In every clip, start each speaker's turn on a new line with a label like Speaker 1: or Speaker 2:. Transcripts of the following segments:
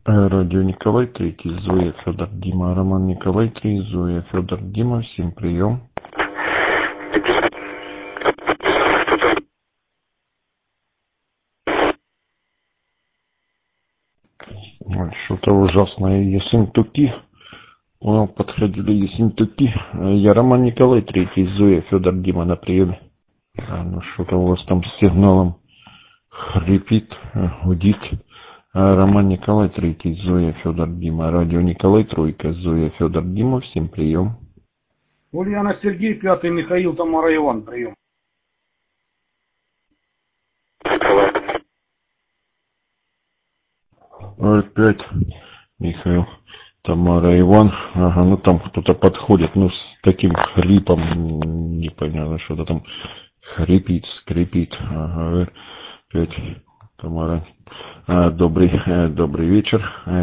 Speaker 1: Радио Николай Третий, Зоя, Федор, Дима, Роман Николай Три, Зоя, Федор, Дима, всем прием. Ой, что-то ужасное, ессентуки. Подходили ессентуки. Я Роман Николай Третий, Зоя, Федор, Дима на приеме. Ну что-то у вас там с сигналом хрипит, гудит. Роман Николай Третий, Зоя, Федор, Дима. Радио Николай Тройка, Зоя, Федор, Дима, всем прием.
Speaker 2: Ульяна Сергей, Пятый, Михаил, Тамара, Иван, прием.
Speaker 1: Опять Михаил, Тамара, Иван. Ага, ну там кто-то подходит, ну с таким хрипом, непонятно, что-то там хрипит, скрипит. Ага, опять Тамара. Добрый вечер.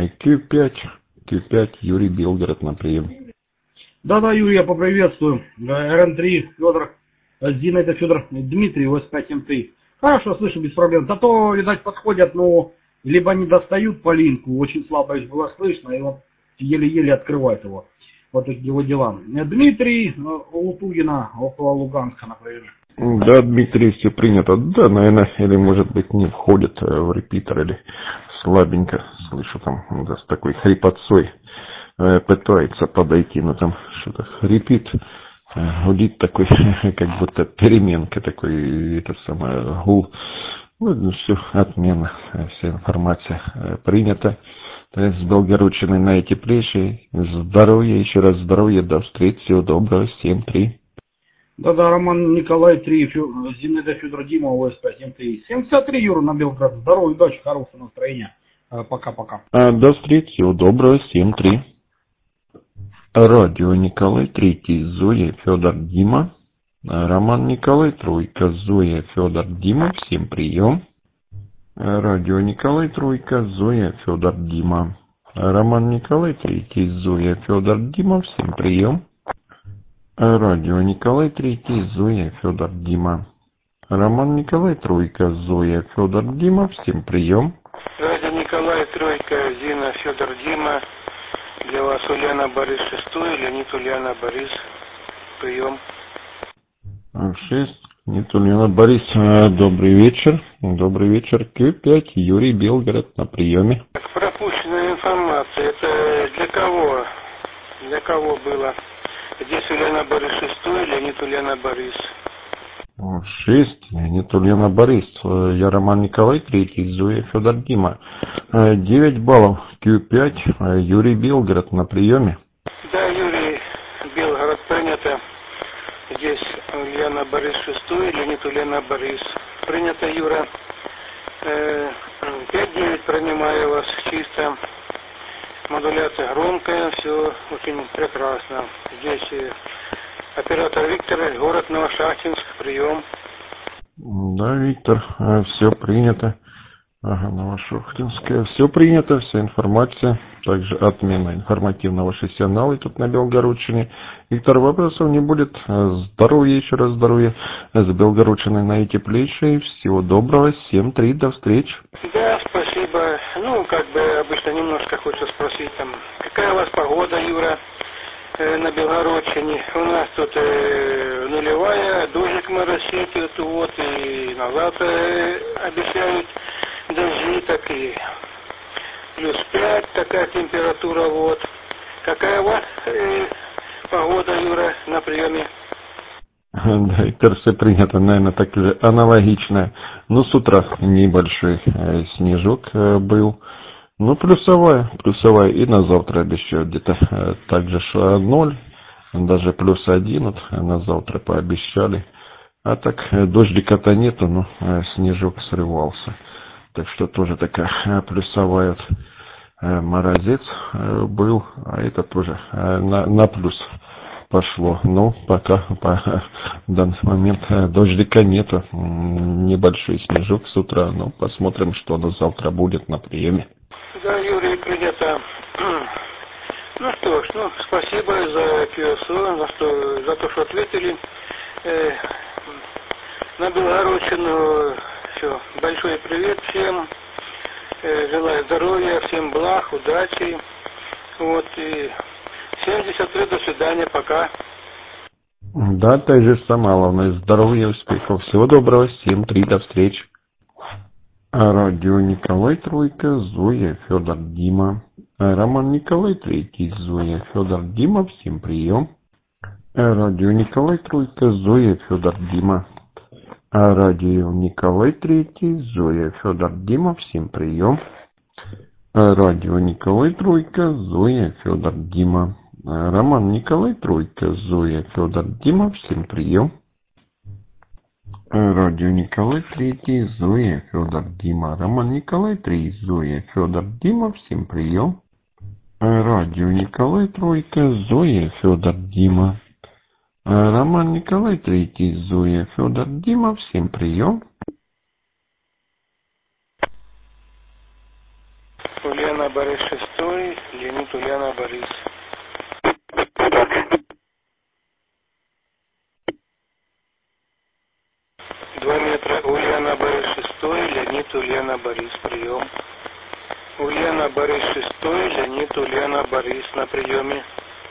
Speaker 1: Q5, Юрий Белгород на прием.
Speaker 2: Да, Юрий, я поприветствую. РН3, Федор, Зина, это Федор, Дмитрий, ОС5МТ. Хорошо, слышу, без проблем. А то, видать, подходят, но либо не достают по линку, очень слабо их было слышно, и он еле-еле открывает его. Вот такие вот дела. Дмитрий, Лутугина, около Луганска, например.
Speaker 1: Да, Дмитрий, все принято. Да, наверное, или может быть не входит в репитер, или слабенько слышу там, да, с такой хрипотцой пытается подойти, но там что-то хрипит, гудит такой, как будто переменка такой, это самое, гул. Ну, все отменно, вся информация принята. С Белгородчиной на эти плечи. Здоровья, еще раз здоровья, до встречи, всего доброго, 7-3.
Speaker 2: Да, Роман Николай 3, Зинаида Федор Дима, ОС5 МТИ. 73, Юра, на Белград. Здоровья, удачи, хорошего настроения. Пока-пока.
Speaker 1: До встречи, всего доброго, 7-3. Радио Николай Третий, Зоя, Федор, Дима. Роман Николай Тройка, Зоя, Федор, Дима, всем прием. Радио Николай Тройка, Зоя, Федор, Дима. Роман Николай Третий, Зоя, Федор, Дима, всем прием. Радио Николай Третий, Зоя, Федор, Дима. Роман Николай Тройка, Зоя, Федор, Дима, всем прием.
Speaker 3: Радио Николай Тройка, Зина, Федор, Дима. Для вас Ульяна Борис 6, Леонид Ульяна Борис. Прием.
Speaker 1: 6. Нет, Ульяна Борис, добрый вечер. Добрый вечер. Q5, Юрий Белгород на приеме.
Speaker 3: Пропущенная информация. Это для кого? Для кого было? Здесь Ульяна Борис 6, Леонид Ульяна Борис.
Speaker 1: 6. Нет, Ульяна Борис. Я Роман Николай Третий, Зоя, Федор, Дима. 9 баллов. Q5, Юрий Белгород на приеме.
Speaker 3: Да, Юрий Белгород принято. Здесь Ульяна Борис 6, Леонид Ульяна Борис. Принято, Юра. 5-9 принимаю вас чисто. Модуляция громкая, все очень прекрасно. Здесь оператор Виктор, город Новошахтинск, прием.
Speaker 1: Да, Виктор, все принято. Ага, Новошахтинская. Все принято, вся информация. Также отмена информативного сигнала тут на Белгородчине. Виктор, вопросов не будет. Здоровья, еще раз здоровья. С Белгородчиной на эти плечи. Всего доброго. 7-3, до встречи.
Speaker 3: Да, спасибо. Ну, как бы обычно немножко хочется спросить там, какая у вас погода, Юра, на Белгородчине? У нас тут нулевая, дождик моросит, вот, и на завтра обещают дожди такие. +5 такая температура, вот. Какая у вас погода, Юра, на приеме?
Speaker 1: Да, Виктор, все принято, наверное, так же аналогично. Ну, с утра небольшой снежок был. Ну, плюсовая. И на завтра обещают где-то так же 0, даже +1 вот, на завтра пообещали. А так, дождика-то нету, но снежок срывался. Так что тоже такая плюсовая вот, морозец был, а это тоже на плюс пошло. Но пока в данный момент дождика нету, небольшой снежок с утра. Ну, посмотрим, что на завтра будет на приеме.
Speaker 3: Да, Юрий, принято. Ну что ж, спасибо за QSO, за то, что ответили. На Белгородчину все. Большой привет всем. Желаю здоровья, всем благ. благ, удачи. Вот, и 73, до свидания, пока.
Speaker 1: Да, та же самое, главное, здоровья, успехов. Всего доброго, 7-3, до встречи. Радио Николай Тройка, Зоя, Федор, Дима. Роман Николай Третий, Зоя, Федор, Дима, всем прием. Радио Николай Тройка, Зоя, Федор, Дима. Радио Николай Третий, Зоя, Федор, Дима, всем прием. Радио Николай Тройка, Зоя, Федор, Дима. Роман Николай Тройка, Зоя, Федор, Дима, всем прием. Радио Николай Третий, Зоя, Федор, Дима. Роман Николай Три, Зоя, Федор, Дима, всем прием. Радио Николай Тройка, Зоя, Федор, Дима. Роман Николай Третий, Зоя, Федор, Дима, всем прием.
Speaker 3: Ульяна Борис шестой, Леонид Ульяна Борис. 2 метра, Ульяна Борис шестой, Леонид Ульяна Борис, прием. Ульяна Борис шестой, Леонид Ульяна Борис на приеме.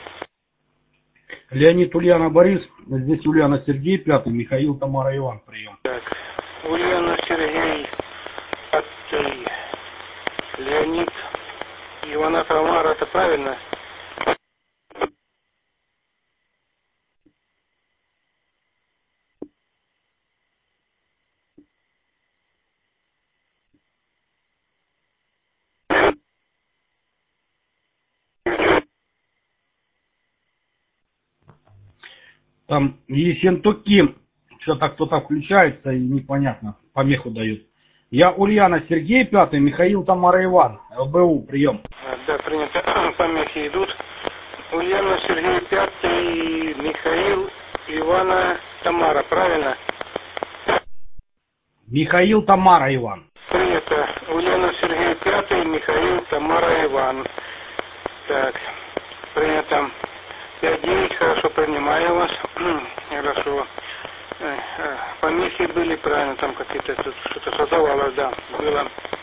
Speaker 2: Леонид Ульяна Борис, здесь Ульяна Сергей, 5, Михаил Тамара Иван, прием.
Speaker 3: Так, Ульяна Сергей, 5, Леонид Ивана Тамара, это правильно?
Speaker 2: Там Ессентуки, что-то кто-то включается и непонятно, помеху дают. Я Ульяна Сергей, 5, Михаил Тамара Иван, ЛБУ, прием.
Speaker 3: Да, принято. Помехи идут. Ульяна Сергей, 5, Михаил Ивана Тамара, правильно?
Speaker 2: Михаил Тамара Иван.
Speaker 3: Принято. Ульяна Сергей, 5, Михаил Тамара Иван. Так, принято. 5-9, хорошо, принимаю вас. Хорошо. Помехи были, правильно, там какие-то, тут что-то создавалось, да, было.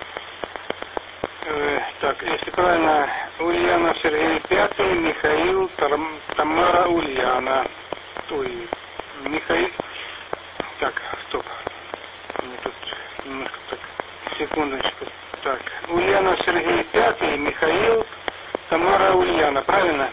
Speaker 3: Так, если правильно, Ульяна Сергей 5, Михаил Тамара Ульяна. Ой, Михаил. Так, стоп. Мне тут немножко так, секундочку. Так, Ульяна Сергей 5, Михаил Тамара Ульяна, правильно?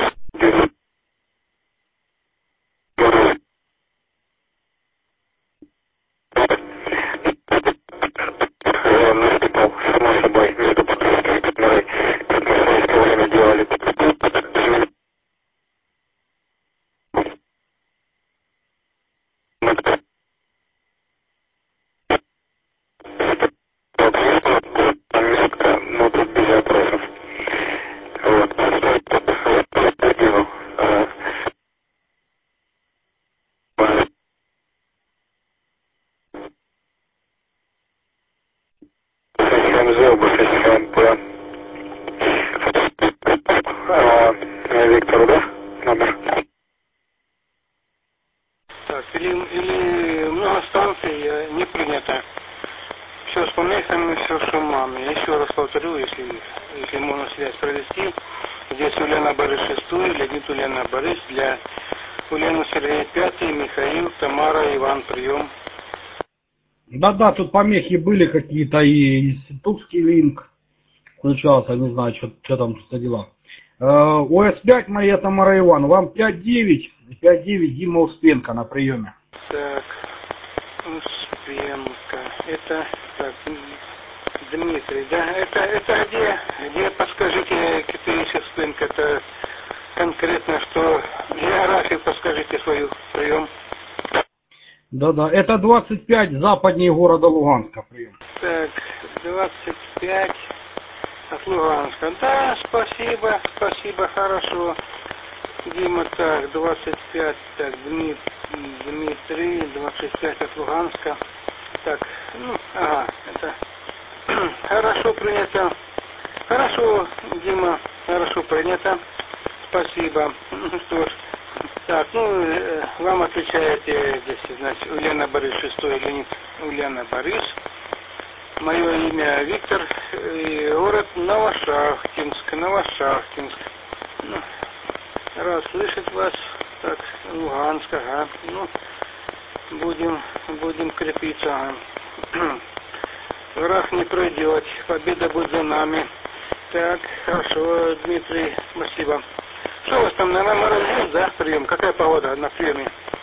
Speaker 3: Виктору, да? Номер. Так, или много станций не принято. Все с помехами, все с шумами. Я еще раз повторю, если можно связь провести. Здесь Ульяна Борис 6, Леонид Ульяна Борис, для Ульяны Сергей 5, Михаил, Тамара, Иван, прием.
Speaker 2: Да-да, тут помехи были какие-то, и Тукский линк включался, не знаю, что там за дела. ОС-5, Мария Тамара Иван, вам 5-9, Дима Успенко на приеме.
Speaker 3: Так, Успенко, это, так, Дмитрий, да, это где, подскажите, Кипирич Успенко, это конкретно что, географию подскажите свою, прием.
Speaker 2: Да-да, это 25 западнее города Луганска, прием.
Speaker 3: Так, 25 от Луганска. Да, спасибо, хорошо. Дима, так, 25, так, Дмитрий, 25 от Луганска. Так, это хорошо принято. Хорошо, Дима, хорошо принято. Спасибо. Что ж, так, вам отвечаете здесь, значит, Ульяна Борис 6, Леонид Ульяна Борис. Мое имя Виктор, и город Новошахтинск. Ну, рад слышать вас. Так, Луганск, ага. Ну, будем крепиться, ага. Враг не пройдет, победа будет за нами. Так, хорошо, Дмитрий, спасибо. Что у вас там, наверное, мороз, да, прием? Какая погода на приеме?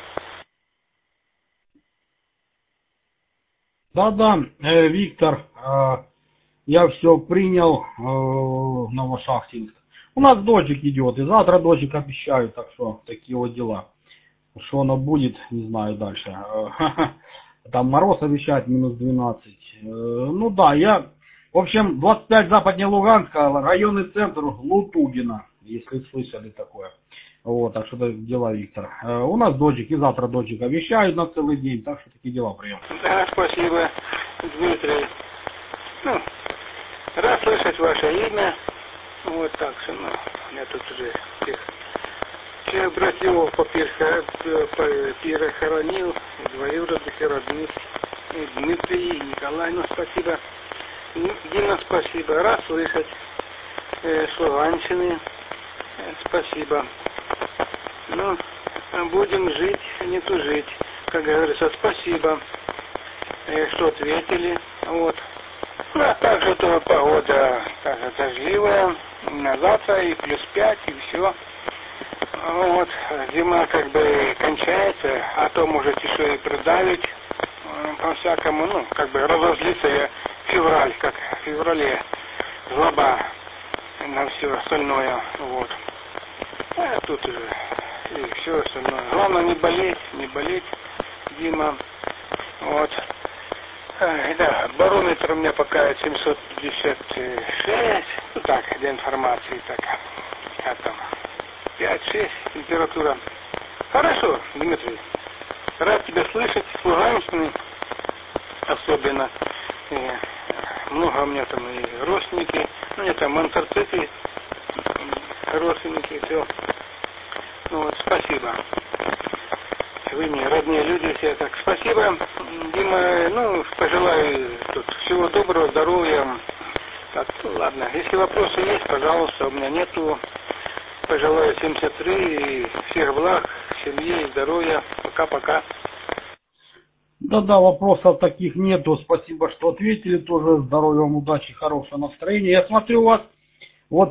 Speaker 2: Да, Виктор, я все принял в Новошахтинск. У нас дождик идет, и завтра дождик обещают, так что такие вот дела. Что оно будет, не знаю дальше. Там мороз обещает -12. Ну да, в общем, 25 западнее Луганска, районный центр Лутугина, если слышали такое. Вот, так что дела, Виктор. У нас дождик, и завтра дождик обещают на целый день, так что такие дела, прием.
Speaker 3: Да, спасибо, Дмитрий. Ну, рад слышать ваше имя. Вот так все, ну, я тут уже всех братьев перехоронил, двоюродных и родных. И Дмитрий, и Николай, ну, спасибо. Дима, спасибо. Рад слышать. С Луганщины. Спасибо. Ну, будем жить, не тужить. Как говорится, спасибо, что ответили. Вот. Ну, а также то погода также дождливая. На завтра и +5, и все. Вот. Зима как бы кончается, а то может еще и придавить. По-всякому, ну, как бы разозлиться я февраль, как в феврале. Злоба на все остальное. Вот. А тут уже и все остальное. Главное не болеть, Дима. Вот. Да, барометр у меня пока 756. Ну так, для информации, так. А там 5-6 температура. Хорошо, Дмитрий. Рад тебя слышать. С Луганщины особенно. Много у меня там и родственники. Ну, мне там антрациты, родственники, все. Ну вот, спасибо. Вы мне родные люди все. Так, спасибо, Дима. Ну, пожелаю тут всего доброго, здоровья. Так, ну, ладно. Если вопросы есть, пожалуйста, у меня нету. Пожелаю 73 и всех благ, семье, здоровья. Пока-пока.
Speaker 2: Да, вопросов таких нету. Спасибо, что ответили. Тоже здоровья вам, удачи, хорошего настроения. Я смотрю, у вас вот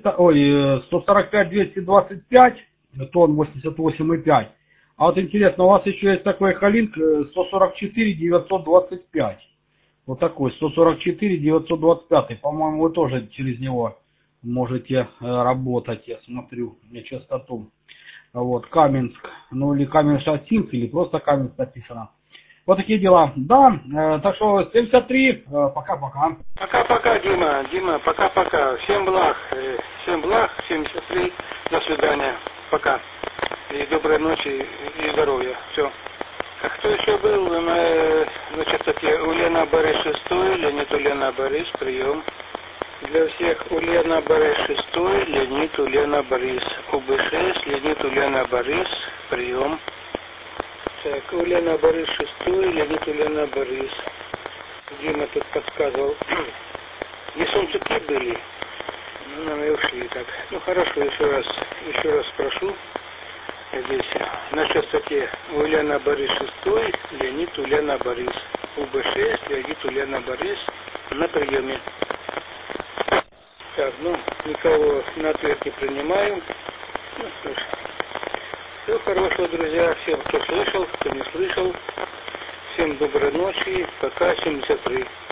Speaker 2: 145-225 тонн 88,5. А вот интересно, у вас еще есть такой Халинк 144-925. Вот такой 144-925. По-моему, вы тоже через него можете работать. Я смотрю на частоту. Вот, Каменск. Ну, или Каменск-Шахтинск, или просто Каменск написано. Вот такие дела. Да, так что 73, пока-пока.
Speaker 3: Пока-пока, Дима, пока-пока. Всем благ, 73. До свидания. Пока. И доброй ночи, и здоровья. Все. А кто еще был на частоте? Ульяна Борис 6, Леонид Ульяна Борис, прием. Для всех Ульяна Борис 6, Леонид Ульяна Борис. УБ6, Леонид Ульяна Борис, прием. Так, Ульяна Борис 6, Леонид Ульяна Борис. Дима тут подсказывал. Не солнцепи были. Ну, нам и ушли так. Ну, хорошо, еще раз спрошу. Здесь на частоте Ульяна Борис 6, Леонид Ульяна Борис. УБ6, Леонид Ульяна Борис на приеме. Так, ну, никого на ответ не принимаю. Ну, что ж. Всего хорошего, друзья, всем, кто слышал, кто не слышал. Всем доброй ночи. Пока, 73.